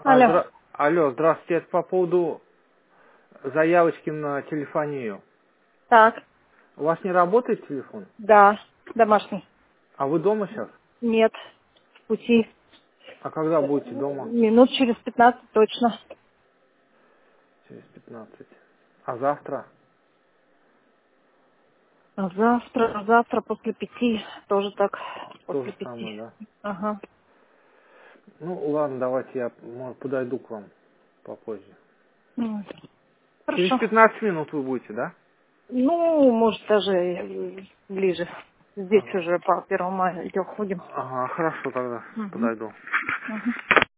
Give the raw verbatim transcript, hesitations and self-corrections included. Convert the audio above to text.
А, Алло. здра- Алло, здравствуйте, это по поводу заявочки на телефонию. Так, У вас не работает телефон? да, домашний. А вы дома сейчас? Нет, в пути. А когда будете дома? Минут через пятнадцать точно. Через пятнадцать. А завтра? А завтра, а завтра после пяти, тоже так, То после же пяти. самое, да? Ага. Ну, ладно, давайте я может, подойду к вам попозже. М, Через Хорошо. пятнадцать минут вы будете, да? Ну, может, даже э, ближе. Здесь Ага, уже по первому мая идем, ходим. ага, хорошо тогда, Угу. подойду. Угу.